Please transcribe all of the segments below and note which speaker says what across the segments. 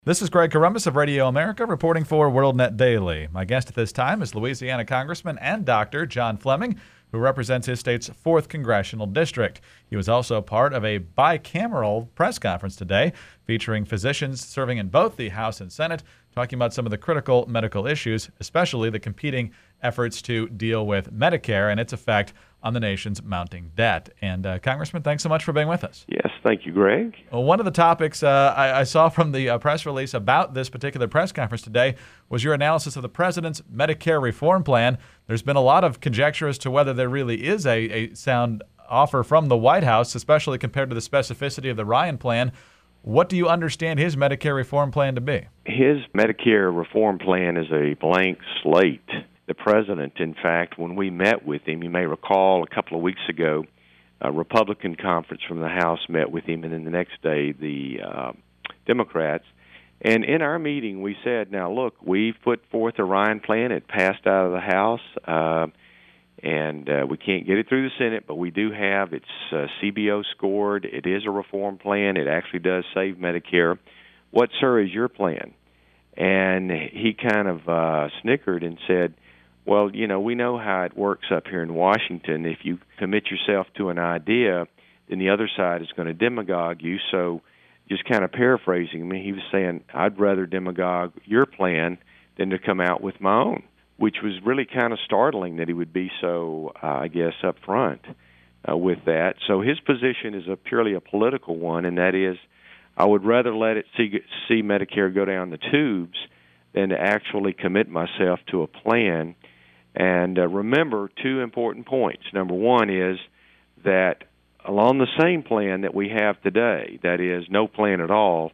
Speaker 1: This is Greg Corombos of Radio America reporting for WorldNet Daily. My guest at this time is Louisiana Congressman and Dr. John Fleming, who represents his state's 4th Congressional District. He was also part of a bicameral press conference today featuring physicians serving in both the House and Senate, talking about some of the critical medical issues, especially the competing efforts to deal with Medicare and its effect on the nation's mounting debt. And Congressman, thanks so much for being with us.
Speaker 2: Yes, thank you, Greg.
Speaker 1: Well, one of the topics I saw from the press release about this particular press conference today was your analysis of the president's Medicare reform plan. There's been a lot of conjecture as to whether there really is a sound offer from the White House, especially compared to the specificity of the Ryan plan. What do you understand his Medicare reform plan to be?
Speaker 2: His Medicare reform plan is a blank slate. The president, in fact, when we met with him, you may recall a couple of weeks ago, a Republican conference from the House met with him, and then the next day the Democrats. And in our meeting, we said, now look, we've put forth a Ryan plan. It passed out of the House, and we can't get it through the Senate, but we do have it's CBO scored. It is a reform plan. It actually does save Medicare. What, sir, is your plan? And he kind of snickered and said, well, you know, we know how it works up here in Washington. If you commit yourself to an idea, then the other side is going to demagogue you. So just kind of paraphrasing me, he was saying, I'd rather demagogue your plan than to come out with my own, which was really kind of startling that he would be so, I guess, upfront with that. So his position is purely a political one, and that is, I would rather let it see Medicare go down the tubes than to actually commit myself to a plan. And remember two important points. Number one is that along the same plan that we have today, that is no plan at all,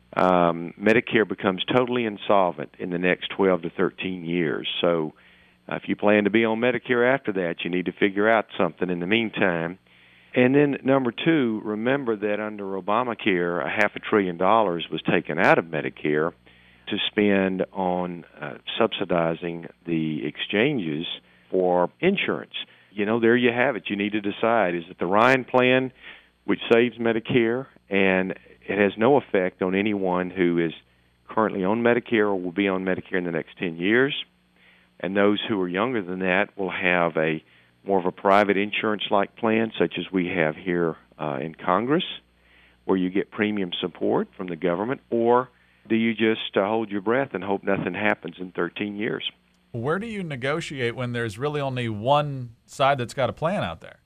Speaker 2: Medicare becomes totally insolvent in the next 12 to 13 years. So if you plan to be on Medicare after that, you need to figure out something in the meantime. And then number two, remember that under Obamacare, $500 billion was taken out of Medicare to spend on subsidizing the exchanges for insurance. You know, there you have it. You need to decide, is it the Ryan plan, which saves Medicare, and it has no effect on anyone who is currently on Medicare or will be on Medicare in the next 10 years, and those who are younger than that will have a more of a private insurance-like plan, such as we have here in Congress, where you get premium support from the government, or do you just hold your breath and hope nothing happens in 13 years?
Speaker 1: Where do you negotiate when there's really only one side that's got a plan out there?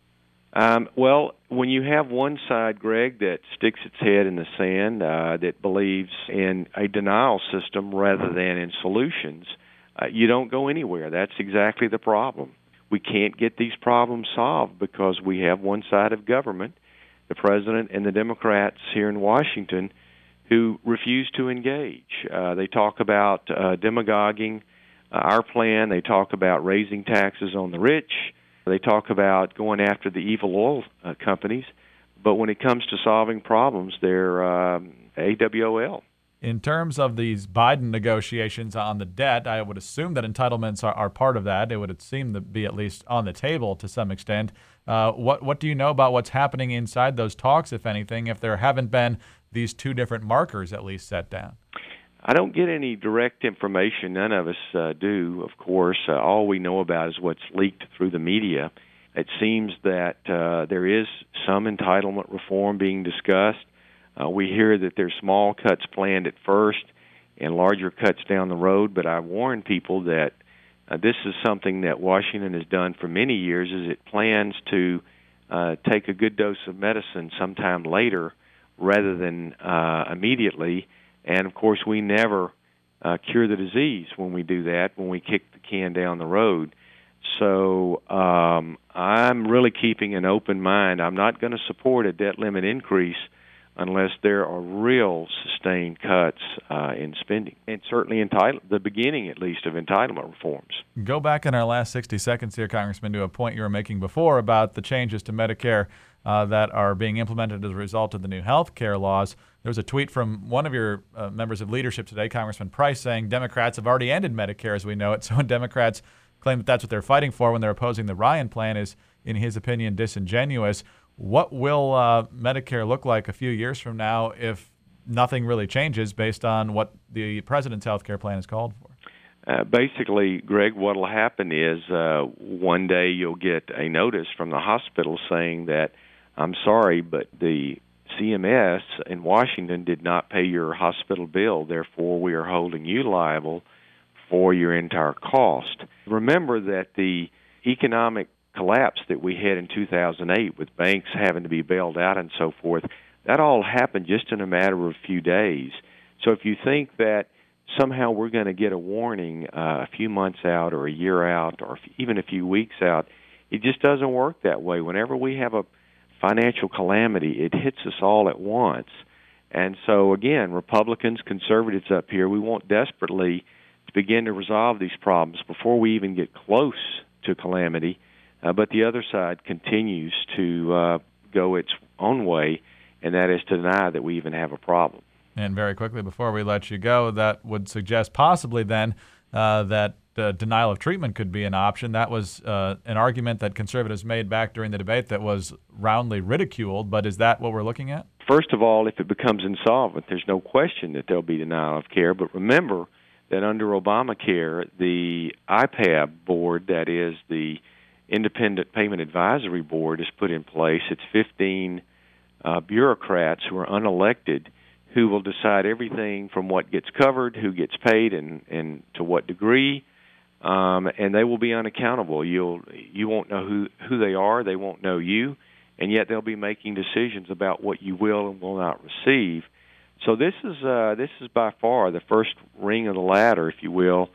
Speaker 2: Well, when you have one side, Greg, that sticks its head in the sand, that believes in a denial system rather than in solutions, you don't go anywhere. That's exactly the problem. We can't get these problems solved because we have one side of government, the president and the Democrats here in Washington, who refuse to engage. They talk about demagoguing our plan. They talk about raising taxes on the rich. They talk about going after the evil oil companies. But when it comes to solving problems, they're AWOL.
Speaker 1: In terms of these Biden negotiations on the debt, I would assume that entitlements are part of that. It would seem to be at least on the table to some extent. What do you know about what's happening inside those talks, if anything, if there haven't been these two different markers at least set down?
Speaker 2: I don't get any direct information. None of us do, of course. All we know about is what's leaked through the media. It seems that there is some entitlement reform being discussed. We hear that there's small cuts planned at first and larger cuts down the road, but I warn people that this is something that Washington has done for many years, is it plans to take a good dose of medicine sometime later rather than immediately. And, of course, we never cure the disease when we do that, when we kick the can down the road. So I'm really keeping an open mind. I'm not going to support a debt limit increase unless there are real sustained cuts in spending, and certainly the beginning, at least, of entitlement reforms.
Speaker 1: Go back in our last 60 seconds here, Congressman, to a point you were making before about the changes to Medicare that are being implemented as a result of the new health care laws. There was a tweet from one of your members of leadership today, Congressman Price, saying Democrats have already ended Medicare as we know it. So when Democrats claim that that's what they're fighting for when they're opposing the Ryan plan is, in his opinion, disingenuous. What will Medicare look like a few years from now if nothing really changes based on what the president's health care plan has called for.
Speaker 2: Basically, Greg, what will happen is one day you'll get a notice from the hospital saying that, I'm sorry, but the CMS in Washington did not pay your hospital bill, therefore we are holding you liable for your entire cost. Remember that the economic collapse that we had in 2008 with banks having to be bailed out and so forth, that all happened just in a matter of a few days. So if you think that somehow we're going to get a warning a few months out or a year out or even a few weeks out, it just doesn't work that way. Whenever we have a financial calamity, it hits us all at once. And so, again, Republicans, conservatives up here, we want desperately to begin to resolve these problems before we even get close to calamity. But the other side continues to go its own way, and that is to deny that we even have a problem.
Speaker 1: And very quickly, before we let you go, that would suggest possibly then that denial of treatment could be an option. That was an argument that conservatives made back during the debate that was roundly ridiculed, but is that what we're looking at?
Speaker 2: First of all, if it becomes insolvent, there's no question that there'll be denial of care. But remember that under Obamacare, the IPAB board, that is the Independent Payment Advisory Board, is put in place. It's 15 bureaucrats who are unelected who will decide everything from what gets covered, who gets paid, and to what degree, and they will be unaccountable. You won't know who they are, they won't know you, and yet they'll be making decisions about what you will and will not receive. So this is by far the first ring of the ladder, if you will,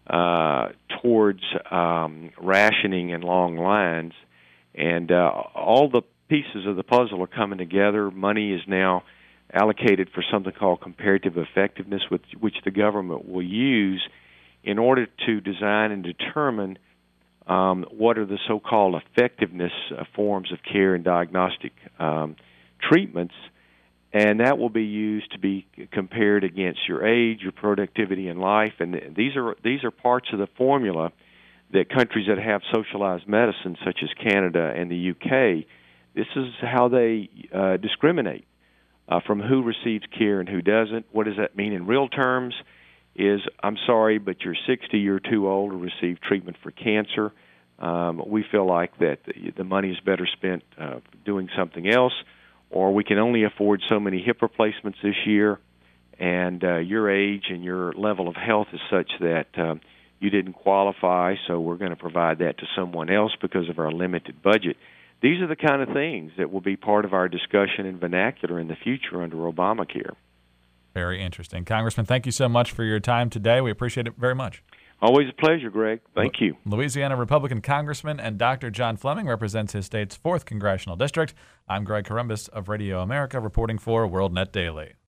Speaker 2: towards rationing and long lines, and all the pieces of the puzzle are coming together. Money is now allocated for something called comparative effectiveness, which the government will use in order to design and determine what are the so-called effectiveness forms of care and diagnostic treatments, and that will be used to be compared against your age, your productivity in life, and these are parts of the formula that countries that have socialized medicine, such as Canada and the UK, this is how they discriminate from who receives care and who doesn't. What does that mean in real terms? Is, I'm sorry, but you're 60, you're too old to receive treatment for cancer. We feel like that the money is better spent doing something else, or we can only afford so many hip replacements this year, and your age and your level of health is such that you didn't qualify, so we're going to provide that to someone else because of our limited budget. These are the kind of things that will be part of our discussion and vernacular in the future under Obamacare.
Speaker 1: Very interesting. Congressman, thank you so much for your time today. We appreciate it very much.
Speaker 2: Always a pleasure, Greg. Thank you.
Speaker 1: Louisiana Republican Congressman and Dr. John Fleming represents his state's 4th Congressional District. I'm Greg Corombos of Radio America, reporting for WorldNet Daily.